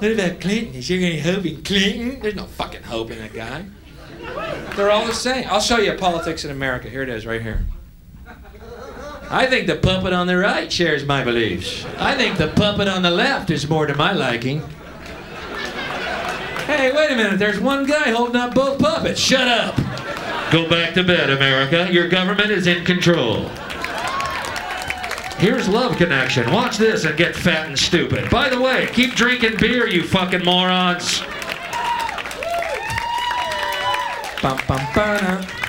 What about Clinton? Is there any hope in Clinton? There's no fucking hope in that guy. They're all the same. I'll show you politics in America. Here it is, right here. I think the puppet on the right shares my beliefs. I think the puppet on the left is more to my liking. Hey, wait a minute. There's one guy holding up both puppets. Shut up. Go back to bed, America. Your government is in control. Here's Love Connection. Watch this and get fat and stupid. By the way, keep drinking beer, you fucking morons. Bum, bum, ba-da.